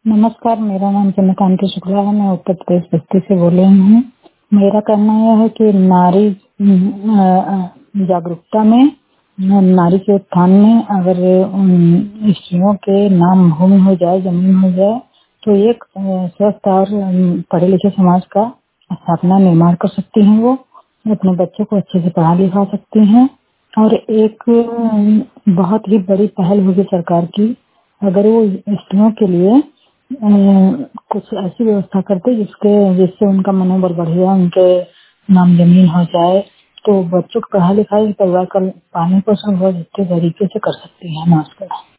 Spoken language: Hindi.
नमस्कार, मेरा नाम चंद्रकांति शुक्ला है। मैं उत्तर प्रदेश बस्ती से बोल रही हूँ। मेरा कहना यह है कि नारी जागरूकता में, नारी के उत्थान में अगर स्त्रियों के नाम भूमि हो जाए, जमीन हो जाए, तो एक स्वस्थ और पढ़े लिखे समाज का स्थापना निर्माण कर सकती हैं। वो अपने बच्चों को अच्छे से पढ़ा लिखा सकती हैं और एक बहुत ही बड़ी पहल होगी सरकार की अगर वो स्त्रियों के लिए कुछ ऐसी व्यवस्था करते जिससे उनका मनोबल बढ़ेगा, उनके नाम जमीन हो जाए, तो बच्चों को पढ़ाई लिखाई परिवार का पानी पोषण बहुत अच्छे तरीके से कर सकती है। नमस्कार।